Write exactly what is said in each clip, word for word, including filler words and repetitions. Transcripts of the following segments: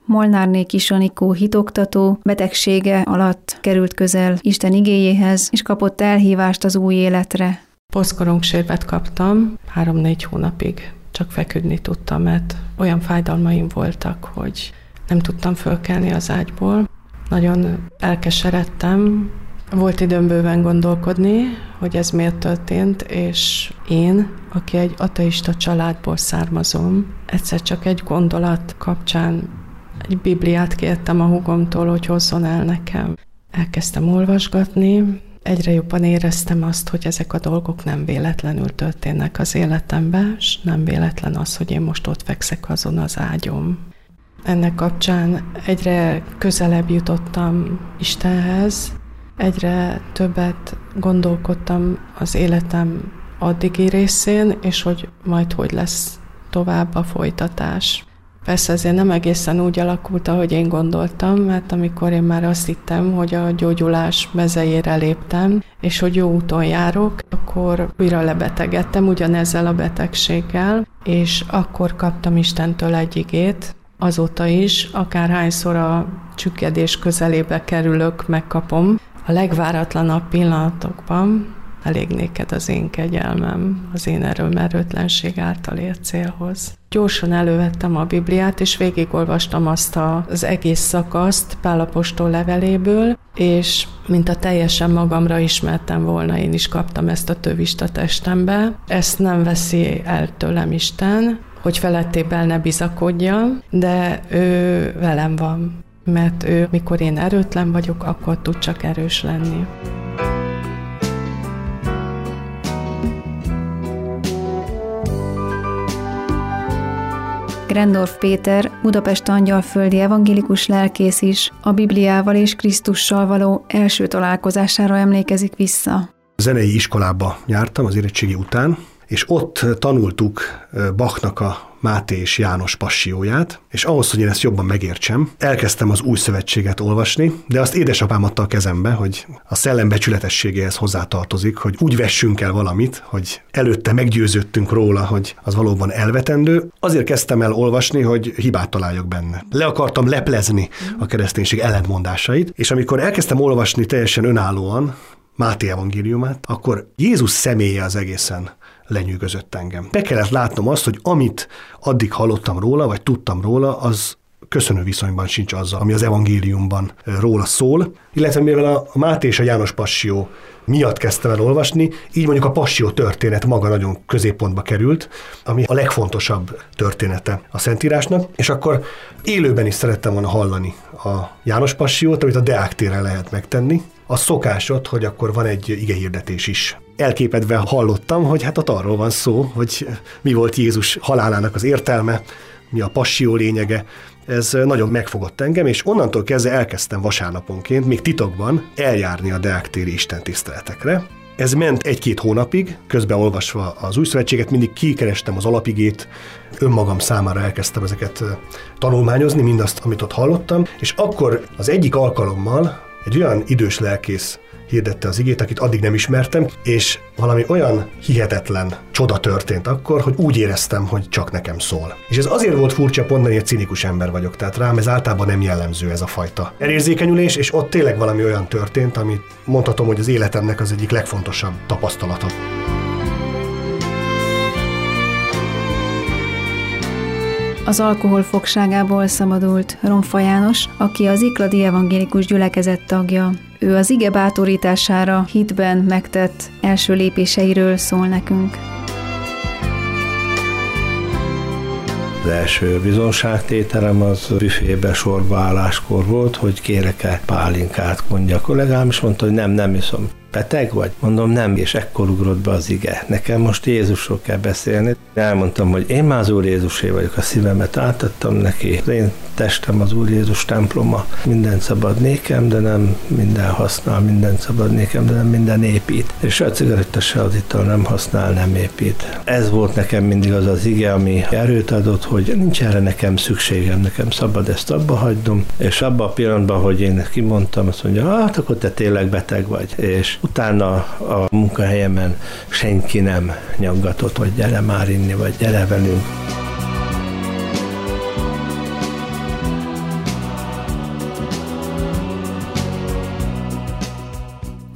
Molnárné Kis Anikó hitoktató betegsége alatt került közel Isten igéjéhez, és kapott elhívást az új életre. Poszkoronksérvet kaptam, három-négy hónapig csak feküdni tudtam, mert olyan fájdalmaim voltak, hogy nem tudtam fölkelni az ágyból. Nagyon elkeseredtem, volt időm bőven gondolkodni, hogy ez miért történt, és én, aki egy ateista családból származom, egyszer csak egy gondolat kapcsán egy Bibliát kértem a húgomtól, hogy hozzon el nekem. Elkezdtem olvasgatni, egyre jobban éreztem azt, hogy ezek a dolgok nem véletlenül történnek az életemben, és nem véletlen az, hogy én most ott fekszek azon az ágyom. Ennek kapcsán egyre közelebb jutottam Istenhez, egyre többet gondolkodtam az életem addigi részén, és hogy majd hogy lesz tovább a folytatás. Persze ezért nem egészen úgy alakult, ahogy én gondoltam, mert amikor én már azt hittem, hogy a gyógyulás mezejére léptem, és hogy jó úton járok, akkor újra lebetegedtem ugyanezzel a betegséggel, és akkor kaptam Istentől egy igét. Azóta is, akárhányszor a csüggedés közelébe kerülök, megkapom. A legváratlanabb pillanatokban elég néked az én kegyelmem, az én erőmerőtlenség által ért célhoz. Gyorsan elővettem a Bibliát, és végigolvastam azt a, az egész szakaszt Pál apostol leveléből, és mint a teljesen magamra ismertem volna, én is kaptam ezt a tövist a testembe. Ezt nem veszi el tőlem Isten, hogy felettében ne bizakodjam, de ő velem van, mert ő, mikor én erőtlen vagyok, akkor tud csak erős lenni. Grendorf Péter, Budapest angyalföldi evangélikus lelkész is a Bibliával és Krisztussal való első találkozására emlékezik vissza. Zenei iskolába jártam az érettségi után, és ott tanultuk Bachnak a Máté és János Passióját, és ahhoz, hogy én ezt jobban megértsem, elkezdtem az Új Szövetséget olvasni, de azt édesapám adta a kezembe, hogy a szellem becsületességéhez hozzátartozik, hogy úgy vessünk el valamit, hogy előtte meggyőződtünk róla, hogy az valóban elvetendő. Azért kezdtem el olvasni, hogy hibát találjak benne. Le akartam leplezni a kereszténység ellentmondásait, és amikor elkezdtem olvasni teljesen önállóan Máté evangéliumát, akkor Jézus személye az egészen lenyűgözött engem. Be kellett látnom azt, hogy amit addig hallottam róla, vagy tudtam róla, az köszönő viszonyban sincs azzal, ami az evangéliumban róla szól, illetve mivel a Máté és a János Passió miatt kezdtem el olvasni, így mondjuk a Passió történet maga nagyon középpontba került, ami a legfontosabb története a Szentírásnak, és akkor élőben is szerettem volna hallani a János Passió-t, amit a Deák téren lehet megtenni. A szokásod, hogy akkor van egy igehirdetés is. Elképedve hallottam, hogy hát ott arról van szó, hogy mi volt Jézus halálának az értelme, mi a Passió lényege. Ez nagyon megfogott engem, és onnantól kezdve elkezdtem vasárnaponként, még titokban eljárni a Deák téri istentiszteletekre. Ez ment egy-két hónapig, közben olvasva az Új Szövetséget, mindig kikerestem az alapigét, önmagam számára elkezdtem ezeket tanulmányozni, mindazt, amit ott hallottam, és akkor az egyik alkalommal egy olyan idős lelkész hirdette az igét, akit addig nem ismertem, és valami olyan hihetetlen csoda történt akkor, hogy úgy éreztem, hogy csak nekem szól. És ez azért volt furcsa, pont, mert egy cinikus ember vagyok, tehát rám ez általában nem jellemző, ez a fajta elérzékenyülés, és ott tényleg valami olyan történt, amit mondhatom, hogy az életemnek az egyik legfontosabb tapasztalata. Az alkohol fogságából szabadult Romfa János, aki az Ikladi evangélikus gyülekezet tagja. Ő az ige bátorítására hitben megtett első lépéseiről szól nekünk. Az első bizonságtételem az büfébe sorba álláskor volt, hogy kérek-e pálinkát, mondja a kollégám, és mondta, hogy nem, nem iszom. Beteg vagy? Mondom, nem, és ekkor ugrott be az ige. Nekem most Jézusról kell beszélni. Elmondtam, hogy én már az Úr Jézusé vagyok, a szívemet átadtam neki. Az én testem az Úr Jézus temploma. Minden szabad nékem, de nem minden használ, minden szabad nékem, de nem minden épít. És se a cigaretta, se az ital nem használ, nem épít. Ez volt nekem mindig az az ige, ami erőt adott, hogy nincs erre nekem szükségem, nekem szabad ezt abba hagynom. És abban a pillanatban, hogy én kimondtam, azt mondja, hát akkor te tényleg beteg vagy. És utána a munkahelyemen senki nem nyaggatott, hogy gyere már inni, vagy gyere velünk.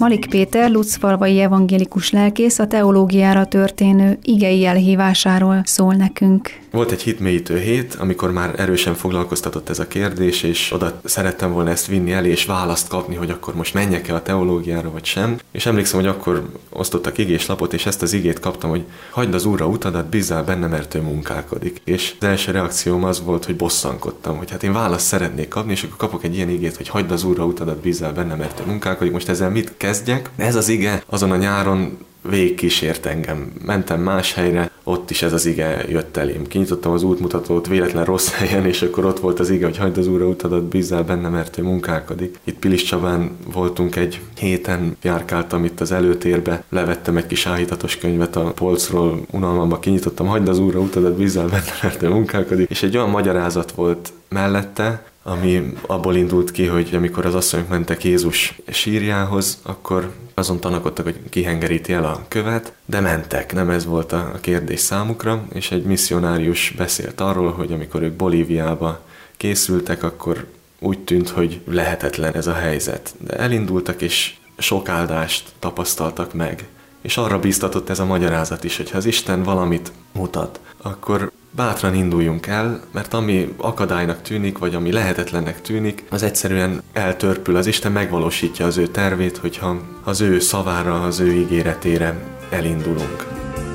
Malik Péter, lucfalvai evangélikus lelkész a teológiára történő igei elhívásáról szól nekünk. Volt egy hitmélyítő hét, amikor már erősen foglalkoztatott ez a kérdés, és oda szerettem volna ezt vinni elé, és választ kapni, hogy akkor most menjek-e a teológiára, vagy sem. És emlékszem, hogy akkor osztottak igéslapot, és ezt az igét kaptam, hogy hagyd az Úrra utadat, bízzál benne, mert ő munkálkodik. És az első reakcióm az volt, hogy bosszankodtam, hogy hát én választ szeretnék kapni, és akkor kapok egy ilyen igét, hogy hagyd az Úrra utadat, bízzál benne, mert ő munkálkodik. Most ezzel mit kezdjek? Ez az ige azon a nyáron végigkísért engem. Mentem más helyre, ott is ez az ige jött elém. Kinyitottam az útmutatót véletlen rossz helyen, és akkor ott volt az ige, hogy hagyd az Úrra utadat, bízzál benne, mert ő munkálkodik. Itt Pilis Csabán voltunk egy héten, járkáltam itt az előtérbe, levettem egy kis áhítatos könyvet a polcról, unalmamba kinyitottam, hagyd az Úrra utadat, bízzál benne, mert ő munkálkodik. És egy olyan magyarázat volt mellette, ami abból indult ki, hogy amikor az asszonyok mentek Jézus sírjához, akkor azon tanakodtak, hogy kihengeríti el a követ, de mentek, nem ez volt a kérdés számukra, és egy misszionárius beszélt arról, hogy amikor ők Bolíviába készültek, akkor úgy tűnt, hogy lehetetlen ez a helyzet. De elindultak, és sok áldást tapasztaltak meg. És arra bíztatott ez a magyarázat is, hogy ha az Isten valamit mutat, akkor bátran induljunk el, mert ami akadálynak tűnik, vagy ami lehetetlennek tűnik, az egyszerűen eltörpül. Az Isten megvalósítja az ő tervét, hogyha az ő szavára, az ő ígéretére elindulunk.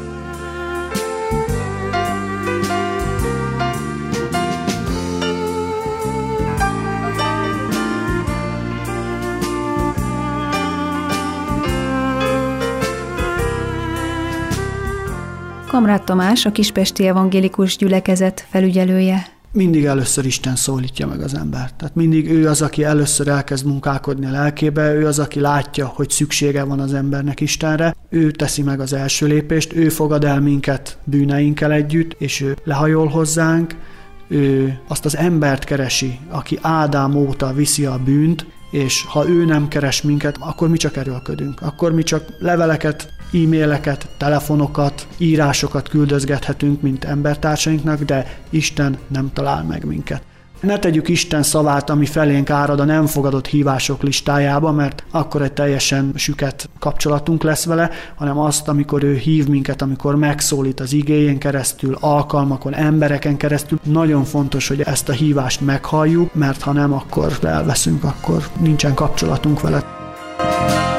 Kamráth Tamás, a Kispesti Evangélikus Gyülekezet felügyelője. Mindig először Isten szólítja meg az embert. Tehát mindig ő az, aki először elkezd munkálkodni a lelkébe, ő az, aki látja, hogy szüksége van az embernek Istenre, ő teszi meg az első lépést, ő fogad el minket bűneinkkel együtt, és ő lehajol hozzánk, ő azt az embert keresi, aki Ádám óta viszi a bűnt, és ha ő nem keres minket, akkor mi csak erőlködünk. Akkor mi csak leveleket, e-maileket, telefonokat, írásokat küldözgethetünk, mint embertársainknak, de Isten nem talál meg minket. Ne tegyük Isten szavát, ami felénk árad a nem fogadott hívások listájába, mert akkor egy teljesen süket kapcsolatunk lesz vele, hanem azt, amikor ő hív minket, amikor megszólít az igéjén keresztül, alkalmakon, embereken keresztül. Nagyon fontos, hogy ezt a hívást meghalljuk, mert ha nem, akkor elveszünk, akkor nincsen kapcsolatunk vele.